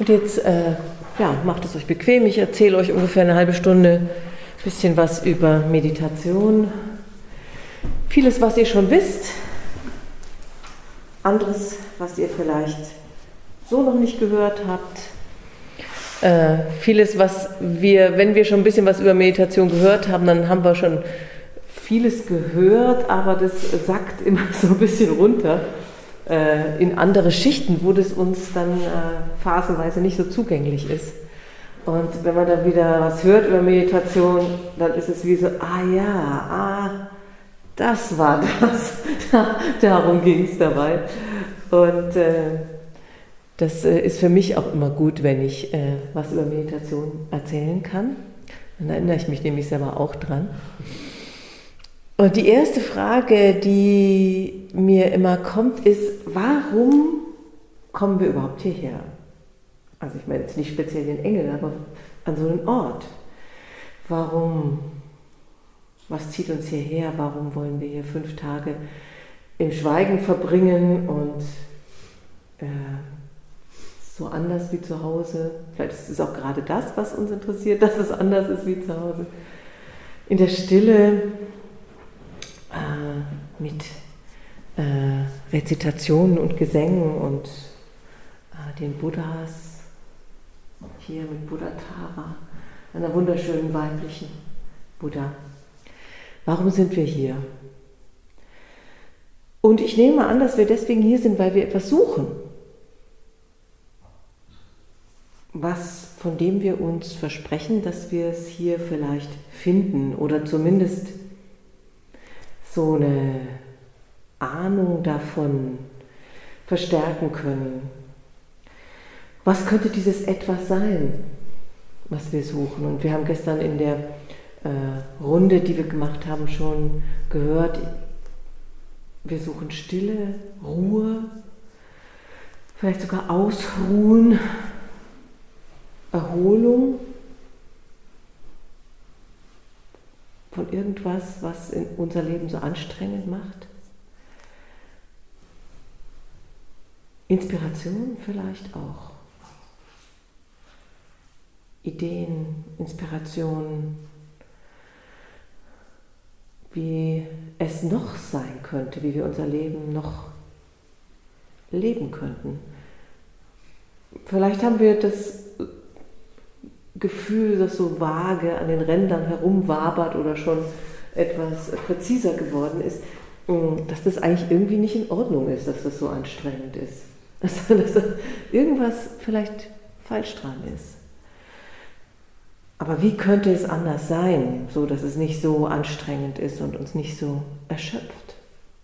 Und jetzt macht es euch bequem. Ich erzähle euch ungefähr eine halbe Stunde ein bisschen was über Meditation. Vieles, was ihr schon wisst. Anderes, was ihr vielleicht so noch nicht gehört habt. Vieles, was wenn wir schon ein bisschen was über Meditation gehört haben, dann haben wir schon vieles gehört, aber das sackt immer so ein bisschen runter in andere Schichten, wo das uns dann phasenweise nicht so zugänglich ist. Und wenn man dann wieder was hört über Meditation, dann ist es wie so, das war das, darum ging es dabei. Und das ist für mich auch immer gut, wenn ich was über Meditation erzählen kann. Dann erinnere ich mich nämlich selber auch dran. Und die erste Frage, die mir immer kommt, ist, warum kommen wir überhaupt hierher? Also ich meine jetzt nicht speziell den Engel, aber an so einen Ort. Warum? Was zieht uns hierher? Warum wollen wir hier 5 Tage im Schweigen verbringen und so anders wie zu Hause? Vielleicht ist es auch gerade das, was uns interessiert, dass es anders ist wie zu Hause. In der Stille mit Rezitationen und Gesängen und den Buddhas, hier mit Buddha Tara, einer wunderschönen weiblichen Buddha. Warum sind wir hier? Und ich nehme an, dass wir deswegen hier sind, weil wir etwas suchen. Was, von dem wir uns versprechen, dass wir es hier vielleicht finden oder zumindest so eine Ahnung davon verstärken können. Was könnte dieses Etwas sein, was wir suchen? Und wir haben gestern in der Runde, die wir gemacht haben, schon gehört, wir suchen Stille, Ruhe, vielleicht sogar Ausruhen, Erholung von irgendwas, was in unser Leben so anstrengend macht. Inspiration vielleicht auch. Ideen, Inspirationen, wie es noch sein könnte, wie wir unser Leben noch leben könnten. Vielleicht haben wir das Gefühl, das so vage an den Rändern herumwabert oder schon etwas präziser geworden ist, dass das eigentlich irgendwie nicht in Ordnung ist, dass das so anstrengend ist. Dass da irgendwas vielleicht falsch dran ist. Aber wie könnte es anders sein, so dass es nicht so anstrengend ist und uns nicht so erschöpft?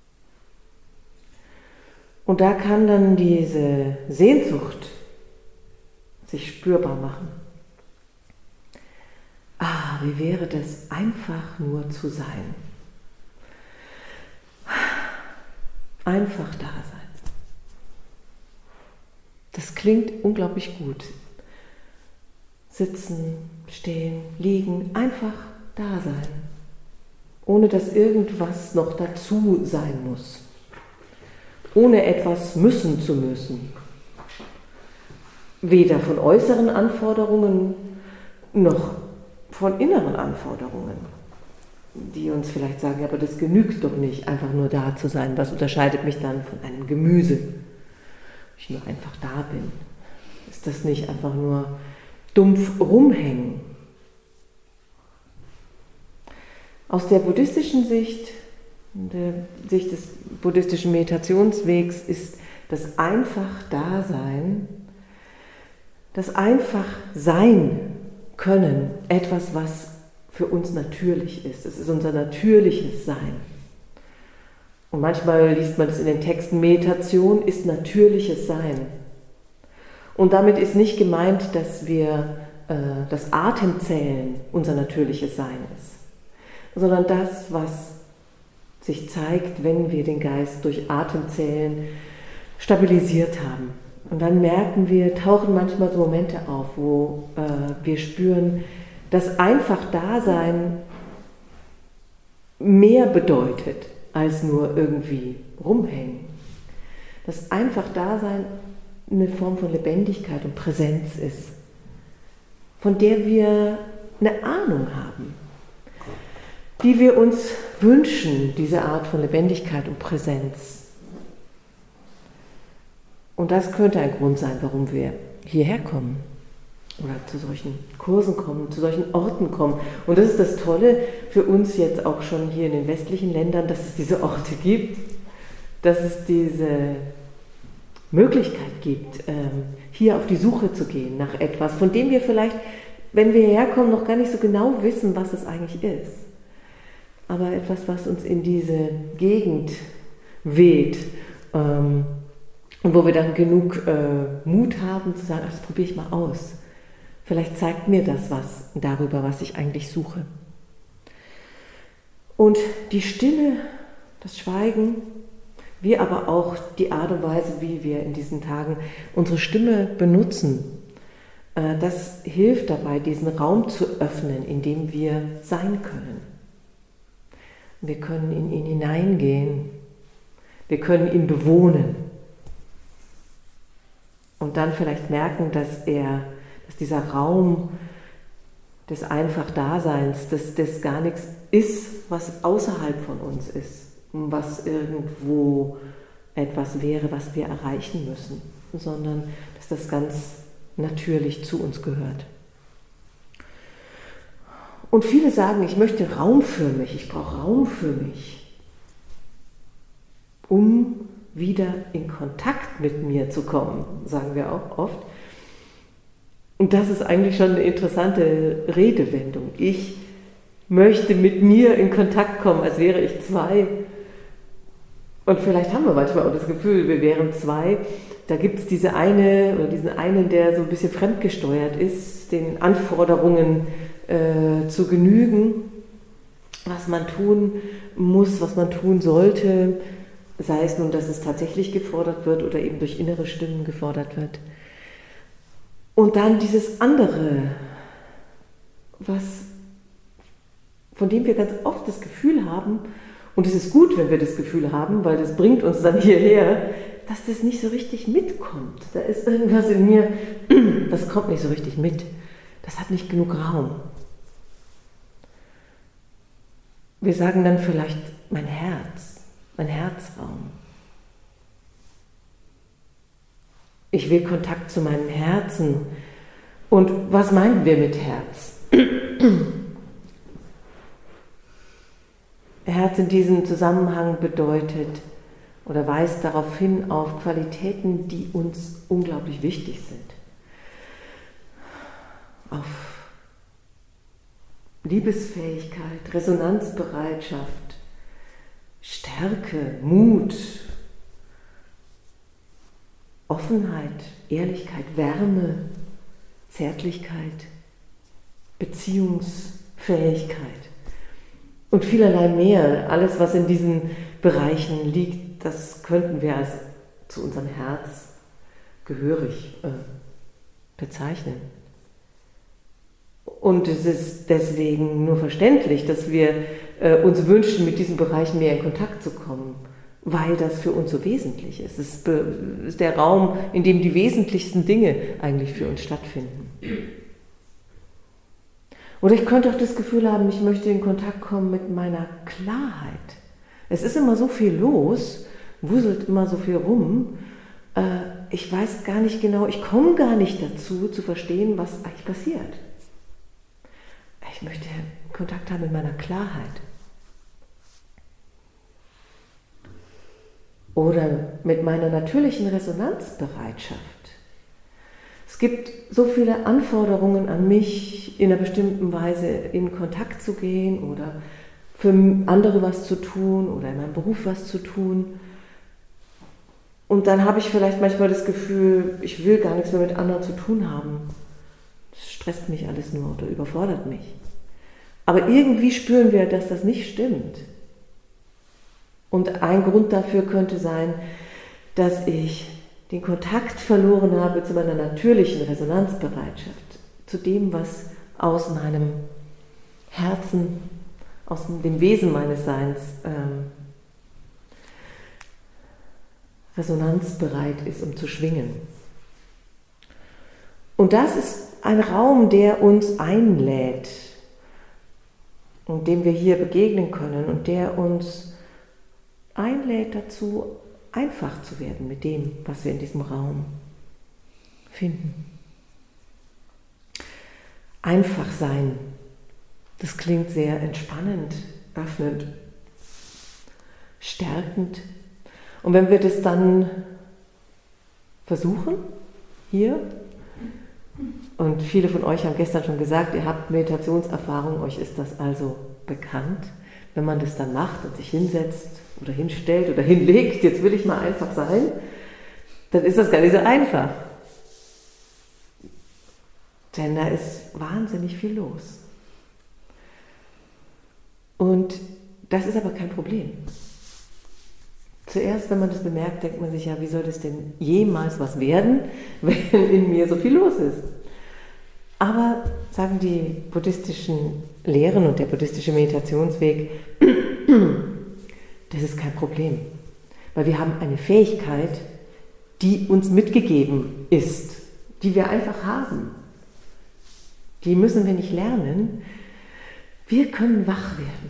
Und da kann dann diese Sehnsucht sich spürbar machen. Wie wäre das, einfach nur zu sein? Einfach da sein. Das klingt unglaublich gut. Sitzen, stehen, liegen, einfach da sein. Ohne dass irgendwas noch dazu sein muss. Ohne etwas müssen zu müssen. Weder von äußeren Anforderungen noch von inneren Anforderungen, die uns vielleicht sagen, aber das genügt doch nicht, einfach nur da zu sein. Was unterscheidet mich dann von einem Gemüse? Wenn ich nur einfach da bin. Ist das nicht einfach nur dumpf rumhängen? Aus der buddhistischen Sicht, der Sicht des buddhistischen Meditationswegs, ist das Einfach-Dasein, das Einfach-Sein können, etwas, was für uns natürlich ist. Es ist unser natürliches Sein. Und manchmal liest man es in den Texten, Meditation ist natürliches Sein. Und damit ist nicht gemeint, dass wir das Atemzählen unser natürliches Sein ist, sondern das, was sich zeigt, wenn wir den Geist durch Atemzählen stabilisiert haben. Und dann merken wir, tauchen manchmal so Momente auf, wo wir spüren, dass einfach Dasein mehr bedeutet, als nur irgendwie rumhängen. Das einfach Dasein eine Form von Lebendigkeit und Präsenz ist, von der wir eine Ahnung haben, die wir uns wünschen, diese Art von Lebendigkeit und Präsenz. Und das könnte ein Grund sein, warum wir hierher kommen oder zu solchen Kursen kommen, zu solchen Orten kommen. Und das ist das Tolle für uns jetzt auch schon hier in den westlichen Ländern, dass es diese Orte gibt, dass es diese Möglichkeit gibt, hier auf die Suche zu gehen nach etwas, von dem wir vielleicht, wenn wir herkommen, noch gar nicht so genau wissen, was es eigentlich ist. Aber etwas, was uns in diese Gegend weht und wo wir dann genug Mut haben zu sagen, ach, das probiere ich mal aus. Vielleicht zeigt mir das was darüber, was ich eigentlich suche. Und die Stille, das Schweigen, wie aber auch die Art und Weise, wie wir in diesen Tagen unsere Stimme benutzen, das hilft dabei, diesen Raum zu öffnen, in dem wir sein können. Wir können in ihn hineingehen, wir können ihn bewohnen und dann vielleicht merken, dass dieser Raum des Einfach-Daseins, dass das gar nichts ist, was außerhalb von uns ist, was irgendwo etwas wäre, was wir erreichen müssen, sondern dass das ganz natürlich zu uns gehört. Und viele sagen, ich möchte Raum für mich, ich brauche Raum für mich, um wieder in Kontakt mit mir zu kommen, sagen wir auch oft. Und das ist eigentlich schon eine interessante Redewendung. Ich möchte mit mir in Kontakt kommen, als wäre ich zwei. Und vielleicht haben wir manchmal auch das Gefühl, wir wären zwei. Da gibt es diesen einen, der so ein bisschen fremdgesteuert ist, den Anforderungen zu genügen, was man tun muss, was man tun sollte, sei es nun, dass es tatsächlich gefordert wird oder eben durch innere Stimmen gefordert wird. Und dann dieses andere, von dem wir ganz oft das Gefühl haben, und es ist gut, wenn wir das Gefühl haben, weil das bringt uns dann hierher, dass das nicht so richtig mitkommt. Da ist irgendwas in mir, das kommt nicht so richtig mit. Das hat nicht genug Raum. Wir sagen dann vielleicht mein Herzraum. Ich will Kontakt zu meinem Herzen. Und was meinen wir mit Herz? Herz in diesem Zusammenhang bedeutet oder weist darauf hin auf Qualitäten, die uns unglaublich wichtig sind. Auf Liebesfähigkeit, Resonanzbereitschaft, Stärke, Mut, Offenheit, Ehrlichkeit, Wärme, Zärtlichkeit, Beziehungsfähigkeit und vielerlei mehr. Alles, was in diesen Bereichen liegt, das könnten wir als zu unserem Herz gehörig bezeichnen. Und es ist deswegen nur verständlich, dass wir uns wünschen, mit diesem Bereich mehr in Kontakt zu kommen, weil das für uns so wesentlich ist. Es ist der Raum, in dem die wesentlichsten Dinge eigentlich für uns stattfinden. Oder ich könnte auch das Gefühl haben, ich möchte in Kontakt kommen mit meiner Klarheit. Es ist immer so viel los, wuselt immer so viel rum. Ich weiß gar nicht genau, ich komme gar nicht dazu, zu verstehen, was eigentlich passiert. Ich möchte Kontakt haben mit meiner Klarheit. Oder mit meiner natürlichen Resonanzbereitschaft. Es gibt so viele Anforderungen an mich, in einer bestimmten Weise in Kontakt zu gehen oder für andere was zu tun oder in meinem Beruf was zu tun. Und dann habe ich vielleicht manchmal das Gefühl, ich will gar nichts mehr mit anderen zu tun haben. Das stresst mich alles nur oder überfordert mich. Aber irgendwie spüren wir, dass das nicht stimmt. Und ein Grund dafür könnte sein, dass ich den Kontakt verloren habe zu meiner natürlichen Resonanzbereitschaft, zu dem, was aus meinem Herzen, aus dem Wesen meines Seins resonanzbereit ist, um zu schwingen. Und das ist ein Raum, der uns einlädt und dem wir hier begegnen können und der uns einlädt dazu, einfach zu werden mit dem, was wir in diesem Raum finden. Einfach sein, das klingt sehr entspannend, öffnend, stärkend. Und wenn wir das dann versuchen, hier, und viele von euch haben gestern schon gesagt, ihr habt Meditationserfahrung, euch ist das also bekannt. Wenn man das dann macht und sich hinsetzt oder hinstellt oder hinlegt, jetzt will ich mal einfach sein, dann ist das gar nicht so einfach. Denn da ist wahnsinnig viel los. Und das ist aber kein Problem. Zuerst, wenn man das bemerkt, denkt man sich ja, wie soll das denn jemals was werden, wenn in mir so viel los ist? Aber, sagen die buddhistischen Lehren und der buddhistische Meditationsweg, das ist kein Problem. Weil wir haben eine Fähigkeit, die uns mitgegeben ist, die wir einfach haben. Die müssen wir nicht lernen. Wir können wach werden.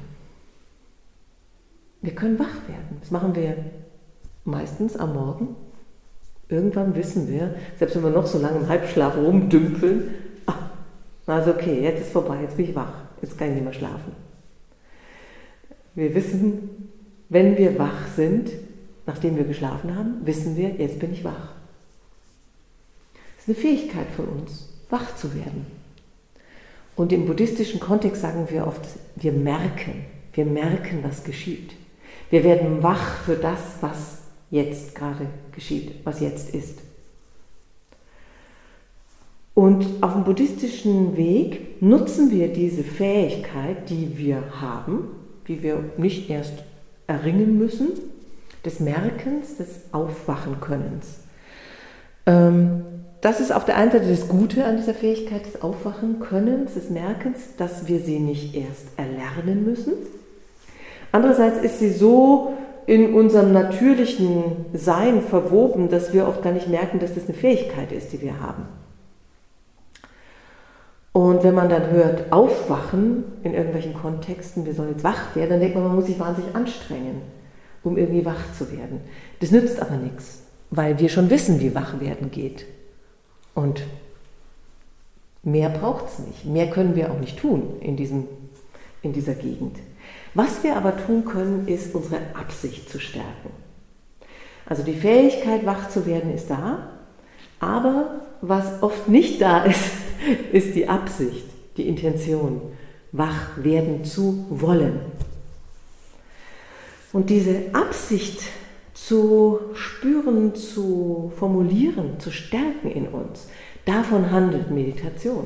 Wir können wach werden. Das machen wir meistens am Morgen. Irgendwann wissen wir, selbst wenn wir noch so lange im Halbschlaf rumdümpeln, also okay, jetzt ist vorbei, jetzt bin ich wach, jetzt kann ich nicht mehr schlafen. Wir wissen, wenn wir wach sind, nachdem wir geschlafen haben, wissen wir, jetzt bin ich wach. Das ist eine Fähigkeit von uns, wach zu werden. Und im buddhistischen Kontext sagen wir oft, wir merken, was geschieht. Wir werden wach für das, was jetzt gerade geschieht, was jetzt ist. Und auf dem buddhistischen Weg nutzen wir diese Fähigkeit, die wir haben, die wir nicht erst erringen müssen, des Merkens, des Aufwachenkönnens. Das ist auf der einen Seite das Gute an dieser Fähigkeit des Aufwachenkönnens, des Merkens, dass wir sie nicht erst erlernen müssen. Andererseits ist sie so in unserem natürlichen Sein verwoben, dass wir oft gar nicht merken, dass das eine Fähigkeit ist, die wir haben. Und wenn man dann hört, aufwachen in irgendwelchen Kontexten, wir sollen jetzt wach werden, dann denkt man muss sich wahnsinnig anstrengen, um irgendwie wach zu werden. Das nützt aber nichts, weil wir schon wissen, wie wach werden geht. Und mehr braucht es nicht. Mehr können wir auch nicht tun in dieser Gegend. Was wir aber tun können, ist unsere Absicht zu stärken. Also die Fähigkeit, wach zu werden, ist da, aber was oft nicht da ist, ist die Absicht, die Intention, wach werden zu wollen. Und diese Absicht zu spüren, zu formulieren, zu stärken in uns, davon handelt Meditation.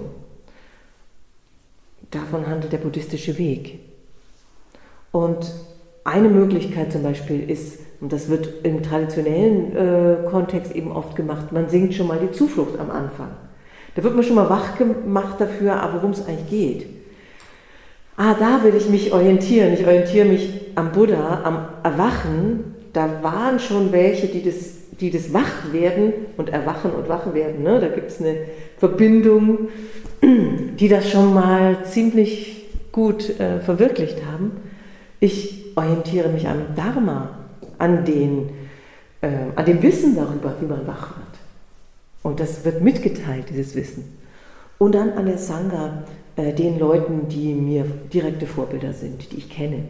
Davon handelt der buddhistische Weg. Und eine Möglichkeit zum Beispiel ist, und das wird im traditionellen Kontext eben oft gemacht, man singt schon mal die Zuflucht am Anfang. Da wird man schon mal wach gemacht dafür, worum es eigentlich geht. Da will ich mich orientieren. Ich orientiere mich am Buddha, am Erwachen. Da waren schon welche, die das Wachwerden und Erwachen und Wachwerden, ne? Da gibt es eine Verbindung, die das schon mal ziemlich gut verwirklicht haben. Ich orientiere mich am Dharma, an dem Wissen darüber, wie man wach wird. Und das wird mitgeteilt, dieses Wissen. Und dann an der Sangha, den Leuten, die mir direkte Vorbilder sind, die ich kenne.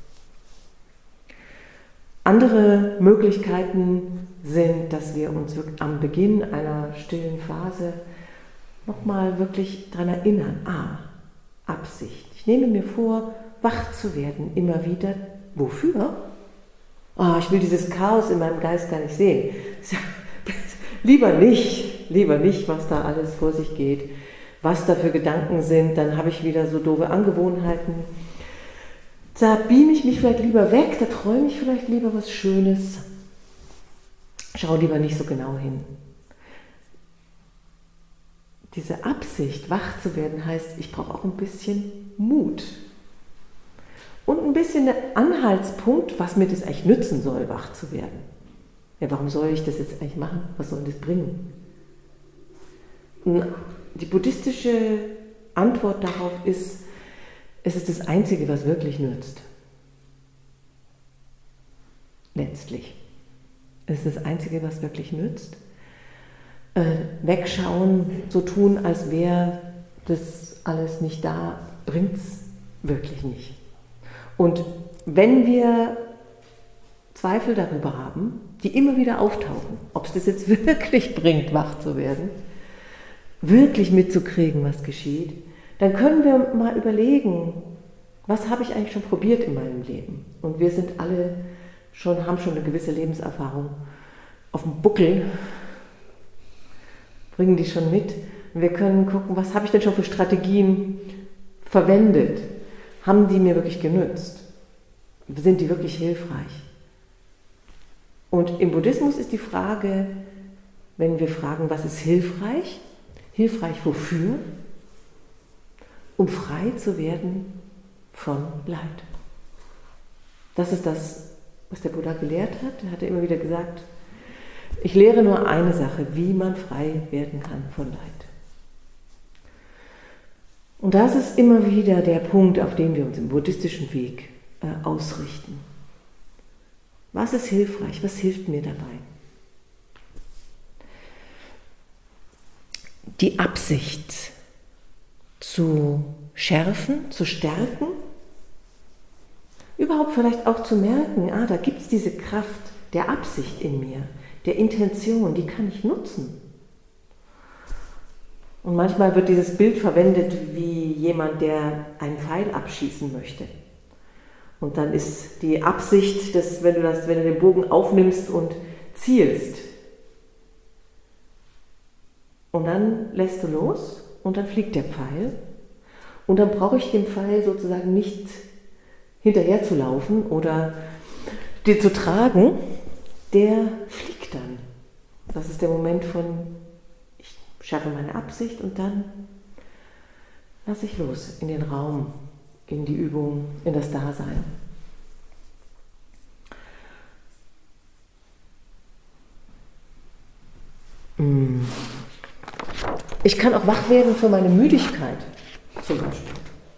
Andere Möglichkeiten sind, dass wir uns am Beginn einer stillen Phase nochmal wirklich daran erinnern. Absicht. Ich nehme mir vor, wach zu werden, immer wieder. Wofür? Ich will dieses Chaos in meinem Geist gar nicht sehen. Lieber nicht, was da alles vor sich geht, was da für Gedanken sind, dann habe ich wieder so doofe Angewohnheiten. Da beame ich mich vielleicht lieber weg, da träume ich vielleicht lieber was Schönes. Schau lieber nicht so genau hin. Diese Absicht, wach zu werden, heißt, ich brauche auch ein bisschen Mut. Und ein bisschen der Anhaltspunkt, was mir das eigentlich nützen soll, wach zu werden. Ja, warum soll ich das jetzt eigentlich machen? Was soll das bringen? Die buddhistische Antwort darauf ist, es ist das Einzige, was wirklich nützt. Letztlich. Es ist das Einzige, was wirklich nützt. Wegschauen, so tun, als wäre das alles nicht da, bringt es wirklich nicht. Und wenn wir Zweifel darüber haben, die immer wieder auftauchen, ob es das jetzt wirklich bringt, wach zu werden, wirklich mitzukriegen, was geschieht, dann können wir mal überlegen, was habe ich eigentlich schon probiert in meinem Leben? Und wir sind alle haben schon eine gewisse Lebenserfahrung auf dem Buckel, bringen die schon mit. Und wir können gucken, was habe ich denn schon für Strategien verwendet? Haben die mir wirklich genützt? Sind die wirklich hilfreich? Und im Buddhismus ist die Frage, wenn wir fragen, was ist hilfreich? Hilfreich wofür? Um frei zu werden von Leid. Das ist das, was der Buddha gelehrt hat. Er hat immer wieder gesagt, ich lehre nur eine Sache, wie man frei werden kann von Leid. Und das ist immer wieder der Punkt, auf den wir uns im buddhistischen Weg ausrichten. Was ist hilfreich? Was hilft mir dabei? Die Absicht zu schärfen, zu stärken, überhaupt vielleicht auch zu merken, da gibt es diese Kraft der Absicht in mir, der Intention, die kann ich nutzen. Und manchmal wird dieses Bild verwendet wie jemand, der einen Pfeil abschießen möchte. Und dann ist die Absicht, dass wenn du den Bogen aufnimmst und zielst, und dann lässt du los und dann fliegt der Pfeil. Und dann brauche ich dem Pfeil sozusagen nicht hinterher zu laufen oder den zu tragen, der fliegt dann. Das ist der Moment von, ich schaffe meine Absicht und dann lasse ich los in den Raum, in die Übung, in das Dasein. Ich kann auch wach werden für meine Müdigkeit, zum Beispiel.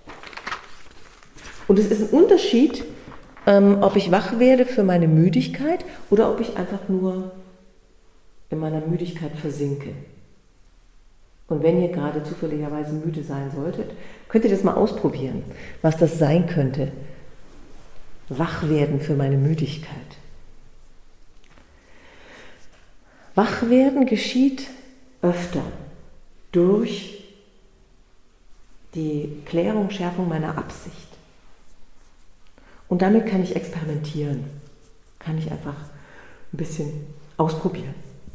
Und es ist ein Unterschied, ob ich wach werde für meine Müdigkeit oder ob ich einfach nur in meiner Müdigkeit versinke. Und wenn ihr gerade zufälligerweise müde sein solltet, könnt ihr das mal ausprobieren, was das sein könnte. Wach werden für meine Müdigkeit. Wach werden geschieht öfter durch die Klärung, Schärfung meiner Absicht. Und damit kann ich experimentieren, kann ich einfach ein bisschen ausprobieren.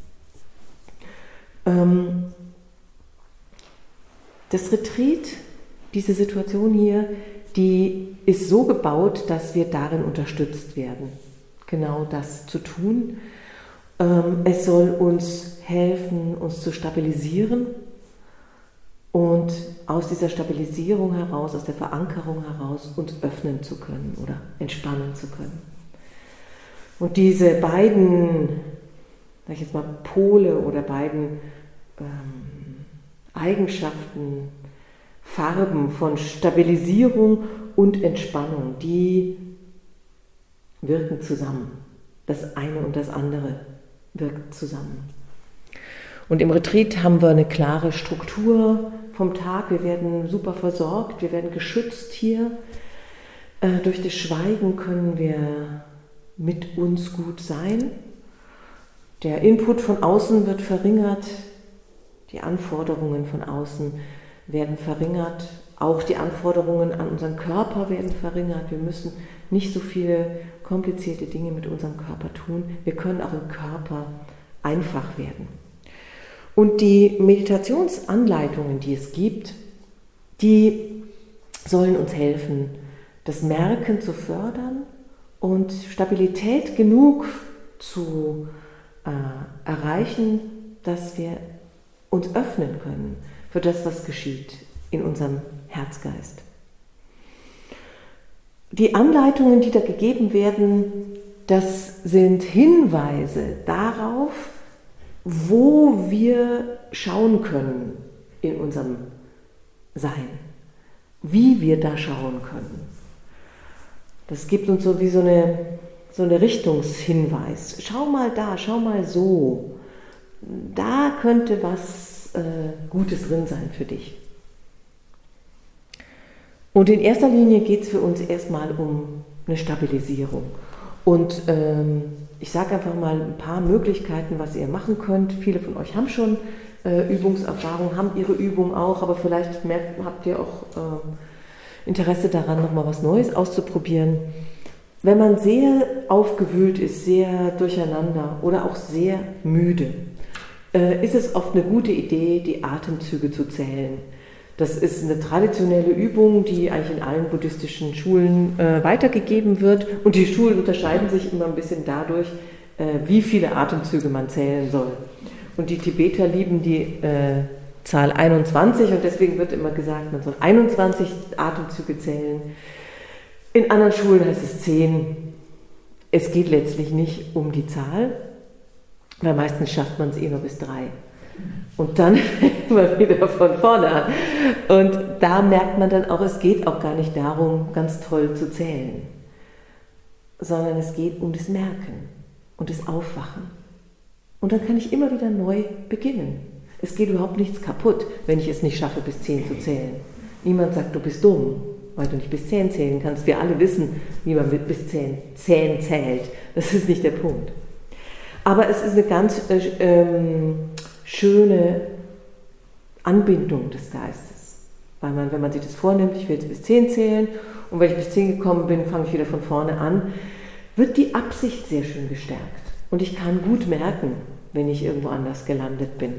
Das Retreat, diese Situation hier, die ist so gebaut, dass wir darin unterstützt werden, genau das zu tun. Es soll uns helfen, uns zu stabilisieren und aus dieser Stabilisierung heraus, aus der Verankerung heraus, uns öffnen zu können oder entspannen zu können. Und diese beiden, sag ich jetzt mal, Pole oder beiden Eigenschaften, Farben von Stabilisierung und Entspannung, die wirken zusammen. Das eine und das andere wirkt zusammen. Und im Retreat haben wir eine klare Struktur vom Tag. Wir werden super versorgt, wir werden geschützt hier. Durch das Schweigen können wir mit uns gut sein. Der Input von außen wird verringert, die Anforderungen von außen werden verringert, auch die Anforderungen an unseren Körper werden verringert. Wir müssen nicht so viele komplizierte Dinge mit unserem Körper tun. Wir können auch im Körper einfach werden. Und die Meditationsanleitungen, die es gibt, die sollen uns helfen, das Merken zu fördern und Stabilität genug zu erreichen, dass wir uns öffnen können für das, was geschieht in unserem Herzgeist. Die Anleitungen, die da gegeben werden, das sind Hinweise darauf, wo wir schauen können, in unserem Sein, wie wir da schauen können. Das gibt uns so wie so eine Richtungshinweis. Schau mal da, schau mal so. Da könnte was Gutes drin sein für dich. Und in erster Linie geht es für uns erstmal um eine Stabilisierung. Und ich sage einfach mal ein paar Möglichkeiten, was ihr machen könnt. Viele von euch haben schon Übungserfahrung, haben ihre Übung auch, aber vielleicht habt ihr auch Interesse daran, nochmal was Neues auszuprobieren. Wenn man sehr aufgewühlt ist, sehr durcheinander oder auch sehr müde, ist es oft eine gute Idee, die Atemzüge zu zählen. Das ist eine traditionelle Übung, die eigentlich in allen buddhistischen Schulen weitergegeben wird. Und die Schulen unterscheiden sich immer ein bisschen dadurch, wie viele Atemzüge man zählen soll. Und die Tibeter lieben die Zahl 21 und deswegen wird immer gesagt, man soll 21 Atemzüge zählen. In anderen Schulen heißt es 10. Es geht letztlich nicht um die Zahl, weil meistens schafft man es nur bis 3. Und dann fängt man wieder von vorne an. Und da merkt man dann auch, es geht auch gar nicht darum, ganz toll zu zählen, sondern es geht um das Merken und das Aufwachen. Und dann kann ich immer wieder neu beginnen. Es geht überhaupt nichts kaputt, wenn ich es nicht schaffe, bis 10 zu zählen. Niemand sagt, du bist dumm, weil du nicht bis 10 zählen kannst. Wir alle wissen, wie man bis 10 zählt. Das ist nicht der Punkt. Aber es ist eine ganz schöne Anbindung des Geistes. Weil wenn man sich das vornimmt, ich will jetzt bis 10 zählen und wenn ich bis 10 gekommen bin, fange ich wieder von vorne an, wird die Absicht sehr schön gestärkt. Und ich kann gut merken, wenn ich irgendwo anders gelandet bin.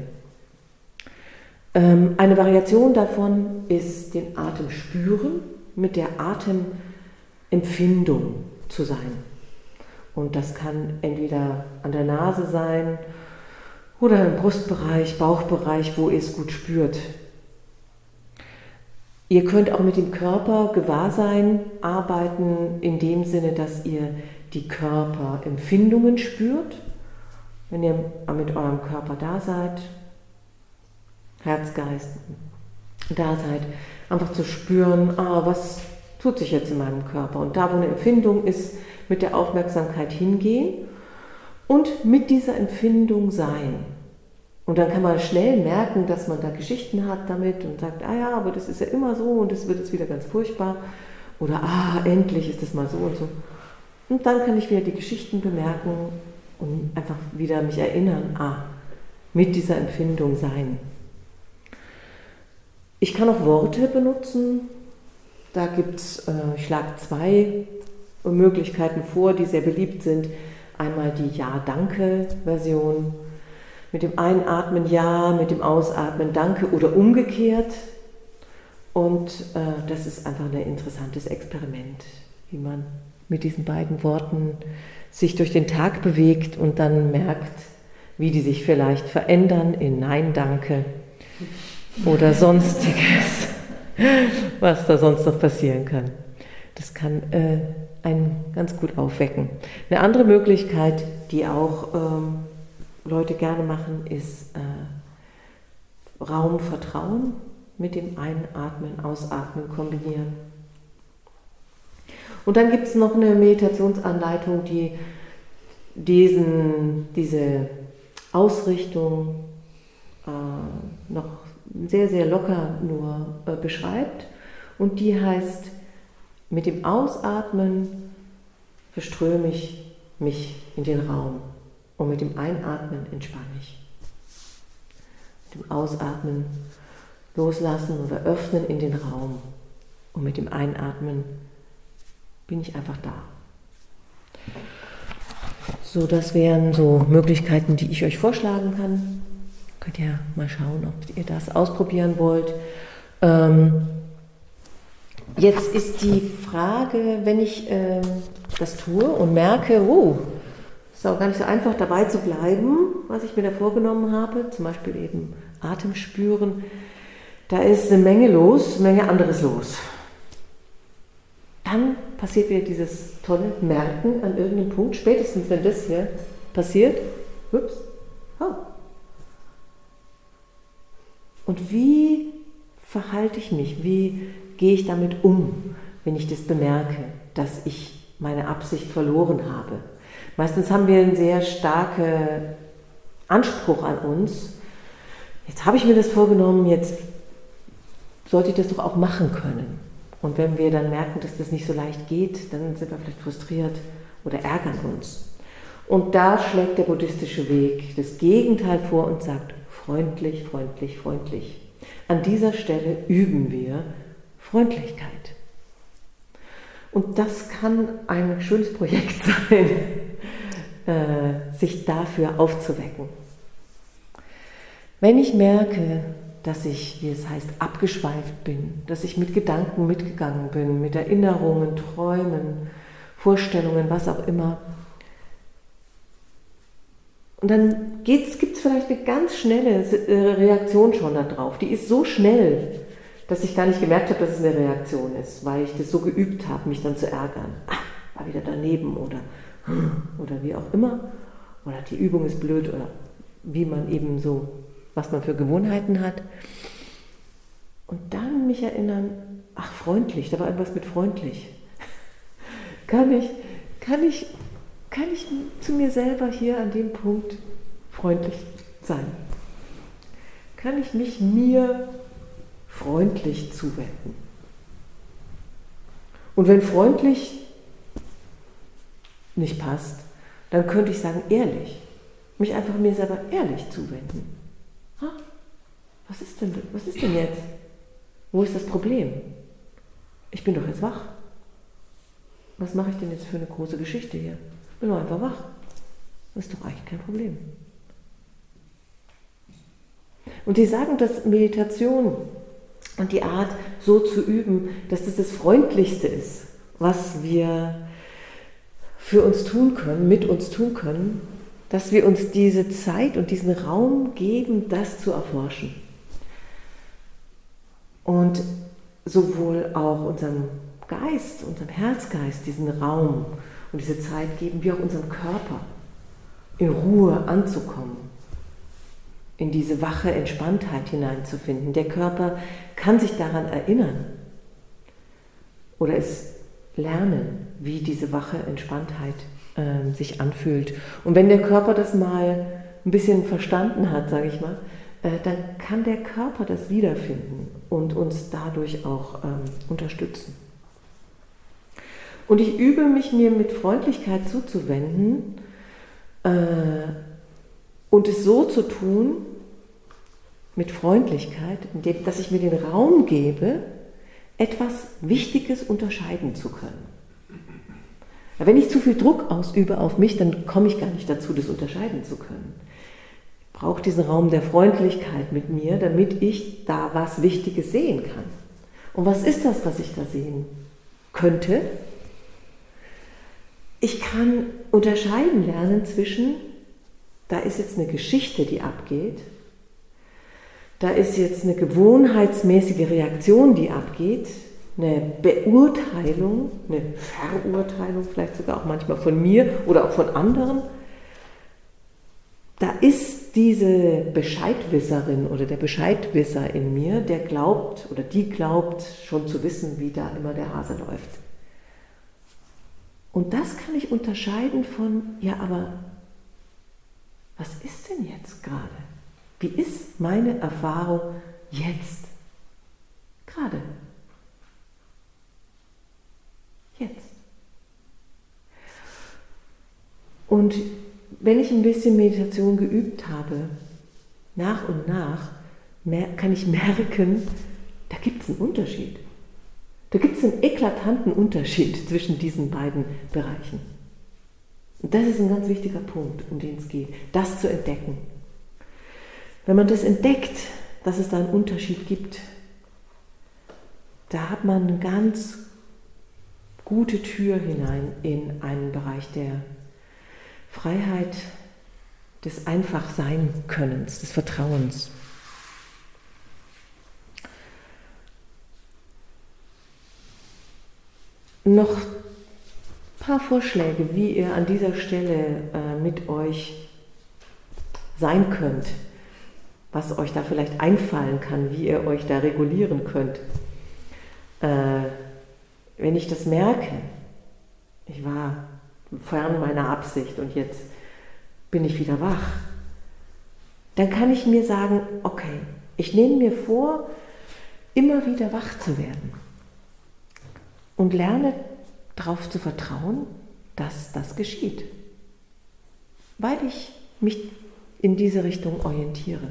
Eine Variation davon ist den Atem spüren, mit der Atemempfindung zu sein. Und das kann entweder an der Nase sein oder im Brustbereich, Bauchbereich, wo ihr es gut spürt. Ihr könnt auch mit dem Körpergewahrsein arbeiten, in dem Sinne, dass ihr die Körperempfindungen spürt. Wenn ihr mit eurem Körper da seid, Herz, Geist da seid, einfach zu spüren, was tut sich jetzt in meinem Körper. Und da, wo eine Empfindung ist, mit der Aufmerksamkeit hingehen und mit dieser Empfindung sein. Und dann kann man schnell merken, dass man da Geschichten hat damit und sagt, ja, aber das ist ja immer so und das wird jetzt wieder ganz furchtbar. Oder, endlich ist das mal so und so. Und dann kann ich wieder die Geschichten bemerken und einfach wieder mich erinnern, mit dieser Empfindung sein. Ich kann auch Worte benutzen. Da gibt es, ich schlage 2 Möglichkeiten vor, die sehr beliebt sind. Einmal die Ja-Danke-Version. Mit dem Einatmen Ja, mit dem Ausatmen Danke oder umgekehrt. Und das ist einfach ein interessantes Experiment, wie man mit diesen beiden Worten sich durch den Tag bewegt und dann merkt, wie die sich vielleicht verändern in Nein, Danke oder sonstiges, was da sonst noch passieren kann. Das kann einen ganz gut aufwecken. Eine andere Möglichkeit, die auch Leute gerne machen, ist Raum Vertrauen mit dem Einatmen, Ausatmen kombinieren. Und dann gibt es noch eine Meditationsanleitung, die diese Ausrichtung noch sehr, sehr locker nur beschreibt. Und die heißt, mit dem Ausatmen verströme ich mich in den Raum und mit dem Einatmen entspanne ich. Mit dem Ausatmen loslassen oder öffnen in den Raum und mit dem Einatmen bin ich einfach da. So, das wären so Möglichkeiten, die ich euch vorschlagen kann. Könnt ihr mal schauen, ob ihr das ausprobieren wollt. Jetzt ist die Frage, wenn ich das tue und merke, es ist auch gar nicht so einfach dabei zu bleiben, was ich mir da vorgenommen habe, zum Beispiel eben Atem spüren, da ist eine Menge los, eine Menge anderes los. Dann passiert wieder dieses tolle Merken an irgendeinem Punkt, spätestens wenn das hier passiert, Und wie verhalte ich mich, wie gehe ich damit um, wenn ich das bemerke, dass ich meine Absicht verloren habe. Meistens haben wir einen sehr starken Anspruch an uns. Jetzt habe ich mir das vorgenommen, jetzt sollte ich das doch auch machen können. Und wenn wir dann merken, dass das nicht so leicht geht, dann sind wir vielleicht frustriert oder ärgern uns. Und da schlägt der buddhistische Weg das Gegenteil vor und sagt, freundlich, freundlich, freundlich. An dieser Stelle üben wir Freundlichkeit. Und das kann ein schönes Projekt sein, sich dafür aufzuwecken. Wenn ich merke, dass ich, wie es heißt, abgeschweift bin, dass ich mit Gedanken mitgegangen bin, mit Erinnerungen, Träumen, Vorstellungen, was auch immer, und dann gibt es vielleicht eine ganz schnelle Reaktion schon darauf. Die ist so schnell, dass ich gar nicht gemerkt habe, dass es eine Reaktion ist, weil ich das so geübt habe, mich dann zu ärgern. War wieder daneben oder wie auch immer. Oder die Übung ist blöd oder wie man eben so, was man für Gewohnheiten hat. Und dann mich erinnern, freundlich, da war irgendwas mit freundlich. Kann ich zu mir selber hier an dem Punkt freundlich sein? Kann ich mich mir freundlich zuwenden? Und wenn freundlich nicht passt, dann könnte ich sagen ehrlich. Mich einfach mir selber ehrlich zuwenden. Was ist denn jetzt? Wo ist das Problem? Ich bin doch jetzt wach. Was mache ich denn jetzt für eine große Geschichte hier? Ich bin doch einfach wach. Das ist doch eigentlich kein Problem. Und die sagen, dass Meditation und die Art, so zu üben, dass das Freundlichste ist, was wir für uns tun können, mit uns tun können, dass wir uns diese Zeit und diesen Raum geben, das zu erforschen. Und sowohl auch unserem Geist, unserem Herzgeist diesen Raum und diese Zeit geben, wie auch unserem Körper in Ruhe anzukommen, in diese wache Entspanntheit hineinzufinden. Der Körper kann sich daran erinnern oder es lernen, wie diese wache Entspanntheit sich anfühlt. Und wenn der Körper das mal ein bisschen verstanden hat, sage ich mal, dann kann der Körper das wiederfinden und uns dadurch auch unterstützen. Und ich übe mich, mir mit Freundlichkeit zuzuwenden und es so zu tun, mit Freundlichkeit, indem dass ich mir den Raum gebe, etwas Wichtiges unterscheiden zu können. Wenn ich zu viel Druck ausübe auf mich, dann komme ich gar nicht dazu, das unterscheiden zu können. Ich brauche diesen Raum der Freundlichkeit mit mir, damit ich da was Wichtiges sehen kann. Und was ist das, was ich da sehen könnte? Ich kann unterscheiden lernen zwischen, da ist jetzt eine Geschichte, die abgeht, da ist jetzt eine gewohnheitsmäßige Reaktion, die abgeht, eine Beurteilung, eine Verurteilung, vielleicht sogar auch manchmal von mir oder auch von anderen. Da ist diese Bescheidwisserin oder der Bescheidwisser in mir, der glaubt oder die glaubt schon zu wissen, wie da immer der Hase läuft. Und das kann ich unterscheiden von, ja, aber was ist denn jetzt gerade? Wie ist meine Erfahrung jetzt? Gerade. Jetzt. Und wenn ich ein bisschen Meditation geübt habe, nach und nach, kann ich merken, da gibt es einen Unterschied. Da gibt es einen eklatanten Unterschied zwischen diesen beiden Bereichen. Und das ist ein ganz wichtiger Punkt, um den es geht, das zu entdecken. Wenn man das entdeckt, dass es da einen Unterschied gibt, da hat man eine ganz gute Tür hinein in einen Bereich der Freiheit, des Einfach-Sein-Könnens, des Vertrauens. Noch ein paar Vorschläge, wie ihr an dieser Stelle mit euch sein könnt. was euch da vielleicht einfallen kann, wie ihr euch da regulieren könnt. Wenn ich das merke, ich war fern meiner Absicht und jetzt bin ich wieder wach, dann kann ich mir sagen, okay, ich nehme mir vor, immer wieder wach zu werden und lerne darauf zu vertrauen, dass das geschieht, weil ich mich in diese Richtung orientiere.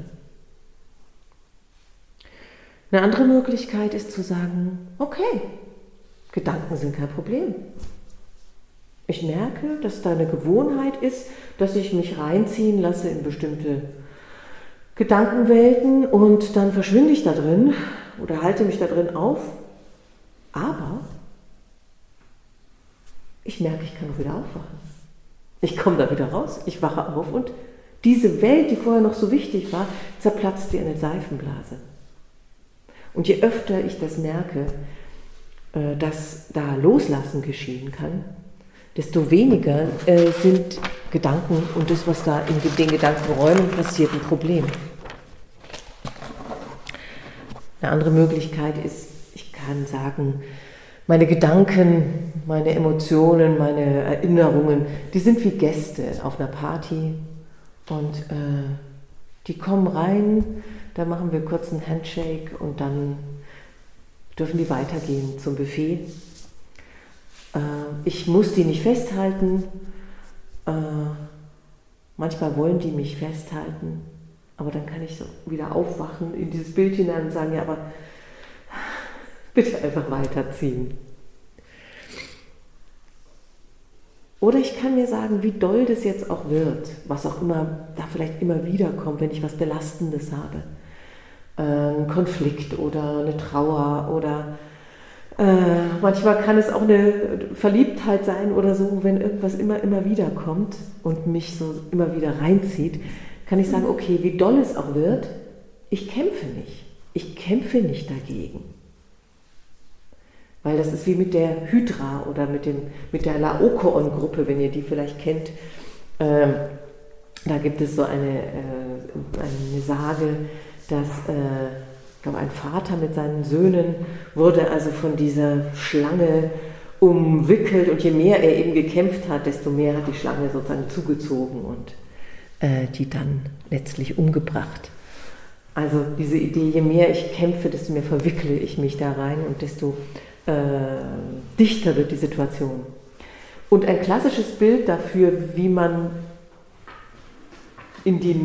Eine andere Möglichkeit ist zu sagen, okay, Gedanken sind kein Problem. Ich merke, dass da eine Gewohnheit ist, dass ich mich reinziehen lasse in bestimmte Gedankenwelten und dann verschwinde ich da drin oder halte mich da drin auf. Aber ich merke, ich kann auch wieder aufwachen. Ich komme da wieder raus, ich wache auf und diese Welt, die vorher noch so wichtig war, zerplatzt wie eine Seifenblase. Und je öfter ich das merke, dass da Loslassen geschehen kann, desto weniger sind Gedanken und das, was da in den Gedankenräumen passiert, ein Problem. Eine andere Möglichkeit ist, ich kann sagen, meine Gedanken, meine Emotionen, meine Erinnerungen, die sind wie Gäste auf einer Party und die kommen rein, da machen wir kurz einen Handshake und dann dürfen die weitergehen zum Buffet. Ich muss die nicht festhalten, manchmal wollen die mich festhalten, aber dann kann ich so wieder aufwachen in dieses Bild hinein und sagen, ja, aber bitte einfach weiterziehen. Oder ich kann mir sagen, wie doll das jetzt auch wird, was auch immer da vielleicht immer wieder kommt, wenn ich was Belastendes habe. Ein Konflikt oder eine Trauer oder manchmal kann es auch eine Verliebtheit sein oder so, wenn irgendwas immer wieder kommt und mich so immer wieder reinzieht, kann ich sagen, okay, wie doll es auch wird, ich kämpfe nicht. Ich kämpfe nicht dagegen. Weil das ist wie mit der Hydra oder mit der Laokoon-Gruppe, wenn ihr die vielleicht kennt. Da gibt es so eine Sage, dass ich glaube, ein Vater mit seinen Söhnen wurde also von dieser Schlange umwickelt und je mehr er eben gekämpft hat, desto mehr hat die Schlange sozusagen zugezogen und die dann letztlich umgebracht. Also diese Idee, je mehr ich kämpfe, desto mehr verwickle ich mich da rein und desto dichter wird die Situation. Und ein klassisches Bild dafür, wie man in die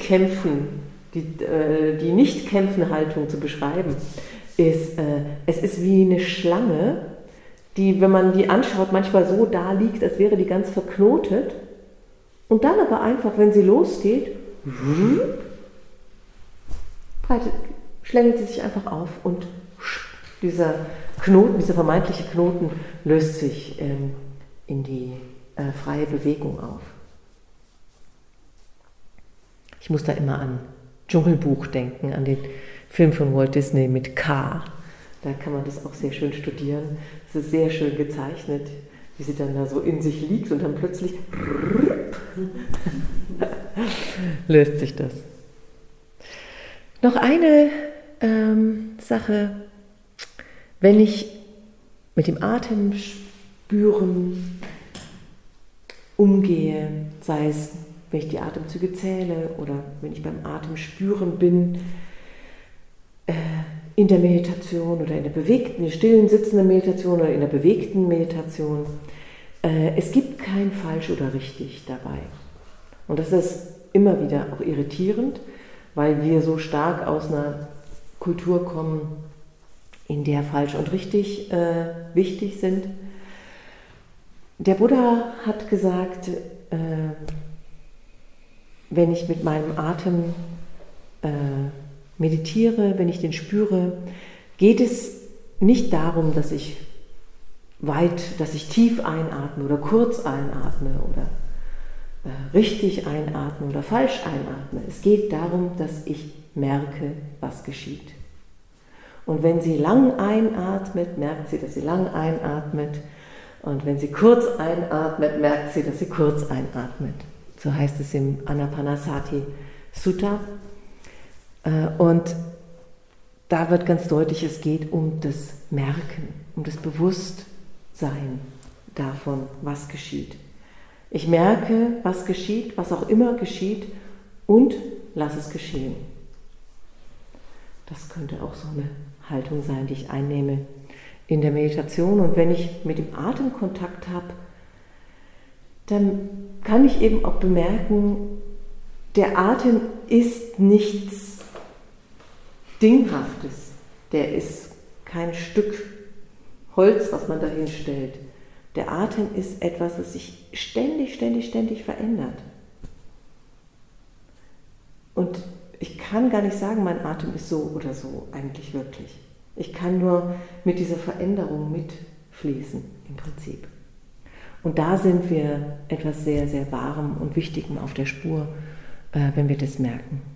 Nicht-Kämpfen-Haltung zu beschreiben, ist, es ist wie eine Schlange, die, wenn man die anschaut, manchmal so da liegt, als wäre die ganz verknotet und dann aber einfach, wenn sie losgeht, schlängelt sie sich einfach auf und dieser Knoten, dieser vermeintliche Knoten löst sich in die freie Bewegung auf. Ich muss da immer an Dschungelbuch denken, an den Film von Walt Disney mit K. Da kann man das auch sehr schön studieren. Es ist sehr schön gezeichnet, wie sie dann da so in sich liegt und dann plötzlich löst sich das. Noch eine Sache, wenn ich mit dem Atem spüren umgehe, sei es, wenn ich die Atemzüge zähle oder wenn ich beim Atem spüren bin, in der Meditation oder in der bewegten, in der stillen sitzenden Meditation oder in der bewegten Meditation, es gibt kein falsch oder richtig dabei. Und das ist immer wieder auch irritierend, weil wir so stark aus einer Kultur kommen, in der falsch und richtig wichtig sind. Der Buddha hat gesagt, wenn ich mit meinem Atem meditiere, wenn ich den spüre, geht es nicht darum, dass ich tief einatme oder kurz einatme oder richtig einatme oder falsch einatme. Es geht darum, dass ich merke, was geschieht. Und wenn sie lang einatmet, merkt sie, dass sie lang einatmet. Und wenn sie kurz einatmet, merkt sie, dass sie kurz einatmet. So heißt es im Anapanasati Sutta. Und da wird ganz deutlich, es geht um das Merken, um das Bewusstsein davon, was geschieht. Ich merke, was geschieht, was auch immer geschieht, und lass es geschehen. Das könnte auch so eine Haltung sein, die ich einnehme in der Meditation. Und wenn ich mit dem Atem Kontakt habe, dann kann ich eben auch bemerken, der Atem ist nichts Dinghaftes. Der ist kein Stück Holz, was man dahin stellt. Der Atem ist etwas, was sich ständig verändert. Und ich kann gar nicht sagen, mein Atem ist so oder so, eigentlich wirklich. Ich kann nur mit dieser Veränderung mitfließen, im Prinzip. Und da sind wir etwas sehr, sehr Wahrem und Wichtigem auf der Spur, wenn wir das merken.